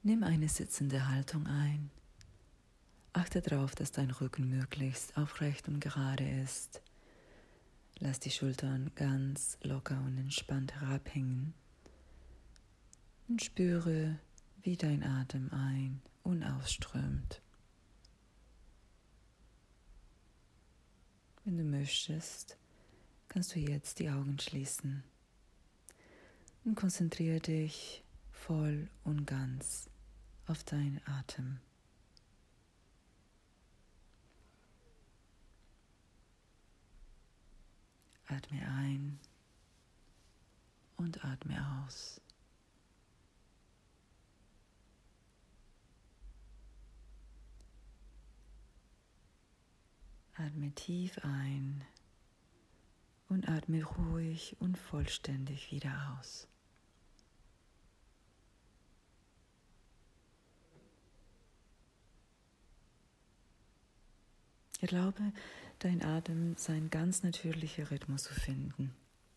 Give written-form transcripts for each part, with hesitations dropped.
Nimm eine sitzende Haltung ein. Achte darauf, dass dein Rücken möglichst aufrecht und gerade ist. Lass die Schultern ganz locker und entspannt herabhängen und spüre, wie dein Atem ein- und ausströmt. Wenn du möchtest, kannst du jetzt die Augen schließen und konzentriere dich voll und ganz auf deinen Atem. Atme ein und atme aus. Atme tief ein und atme ruhig und vollständig wieder aus. Erlaube, dein Atem seinen ganz natürlichen Rhythmus zu finden.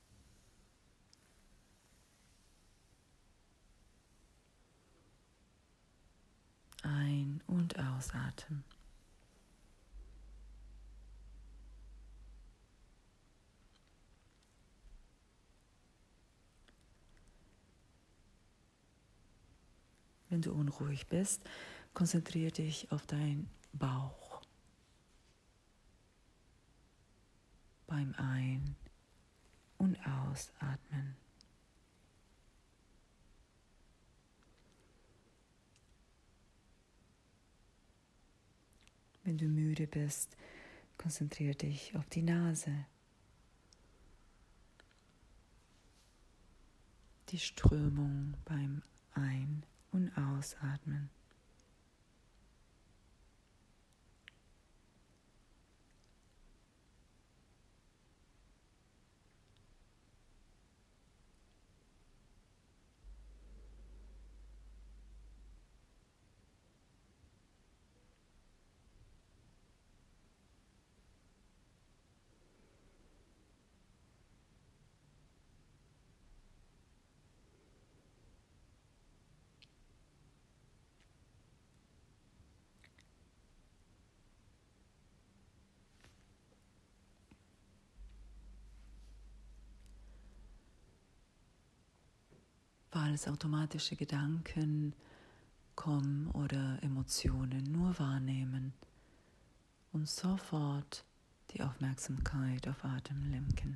Ein- und ausatmen. Wenn du unruhig bist, konzentriere dich auf deinen Bauch. Beim Ein- und Ausatmen. Wenn du müde bist, konzentriere dich auf die Nase. Die Strömung beim Ein- und Ausatmen. Falls automatische Gedanken kommen oder Emotionen, nur wahrnehmen und sofort die Aufmerksamkeit auf Atem lenken.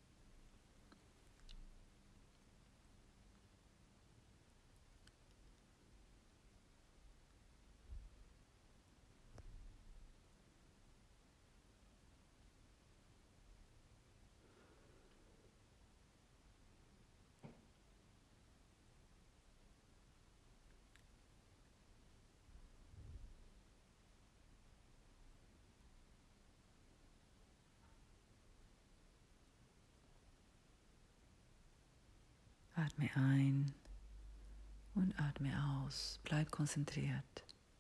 Atme ein und atme aus. Bleib konzentriert.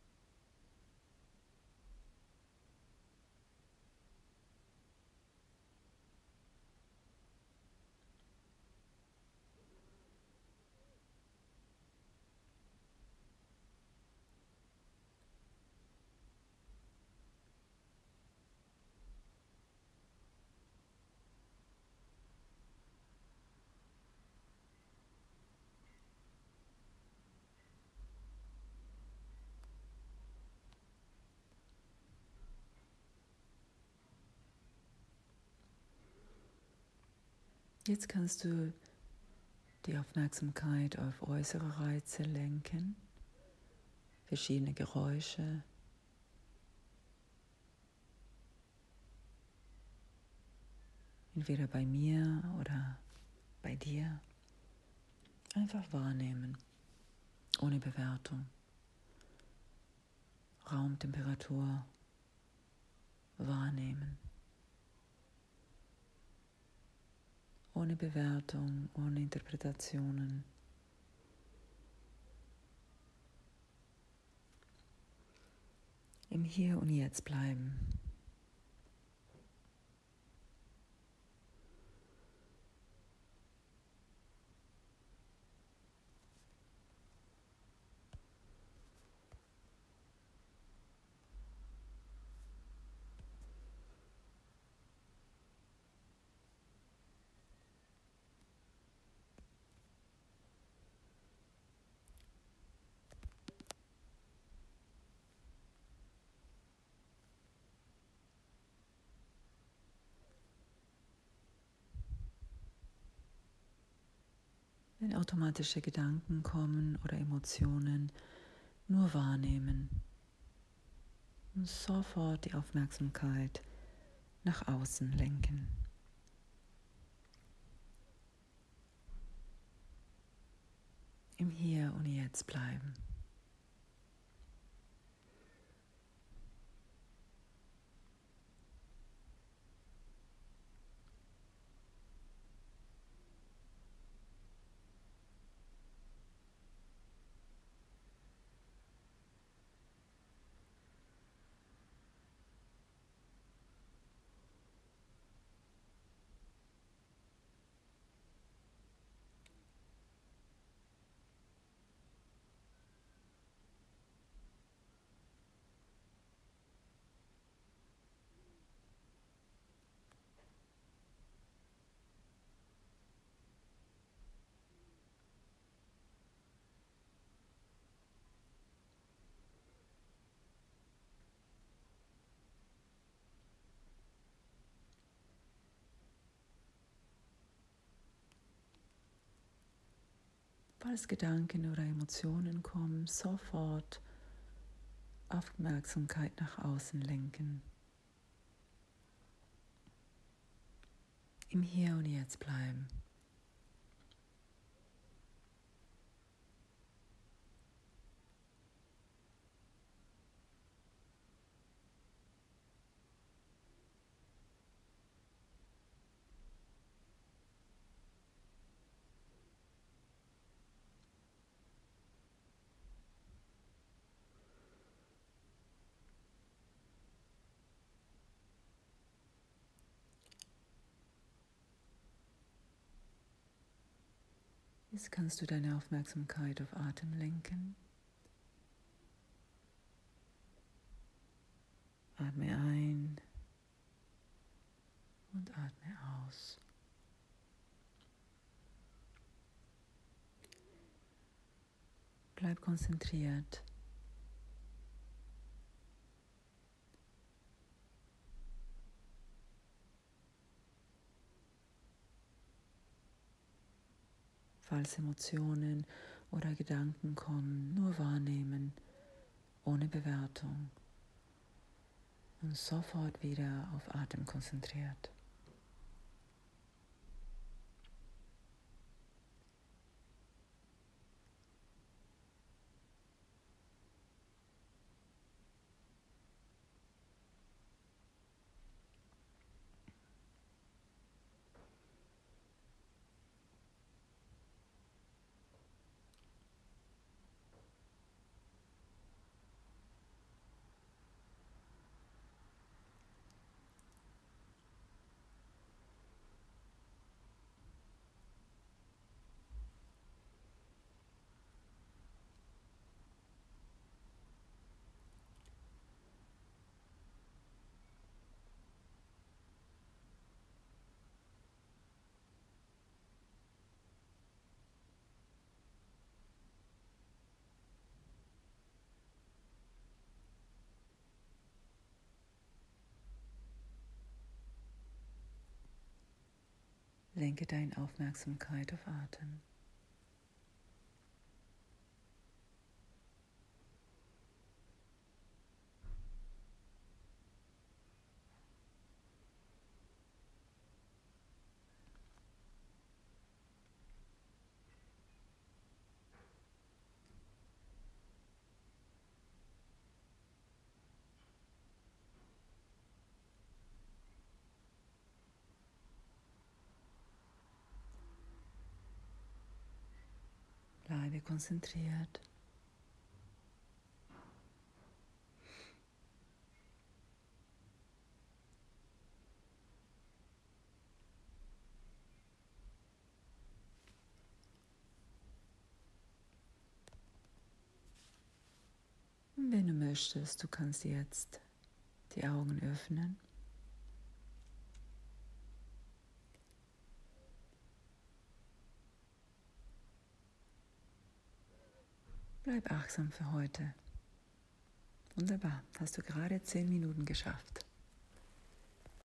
Jetzt kannst du die Aufmerksamkeit auf äußere Reize lenken, verschiedene Geräusche, entweder bei mir oder bei dir. Einfach wahrnehmen, ohne Bewertung. Raumtemperatur wahrnehmen. Ohne Bewertung, ohne Interpretationen. Im Hier und Jetzt bleiben. Wenn automatische Gedanken kommen oder Emotionen, nur wahrnehmen und sofort die Aufmerksamkeit nach außen lenken. Im Hier und Jetzt bleiben. Falls Gedanken oder Emotionen kommen, sofort Aufmerksamkeit nach außen lenken. Im Hier und Jetzt bleiben. Jetzt kannst du deine Aufmerksamkeit auf Atem lenken. Atme ein und atme aus. Bleib konzentriert. Falls Emotionen oder Gedanken kommen, nur wahrnehmen, ohne Bewertung und sofort wieder auf Atem konzentriert. Lenke deine Aufmerksamkeit auf Atem. Bleibe konzentriert. Und wenn du möchtest, du kannst jetzt die Augen öffnen. Bleib achtsam für heute. Wunderbar, hast du gerade 10 Minuten geschafft.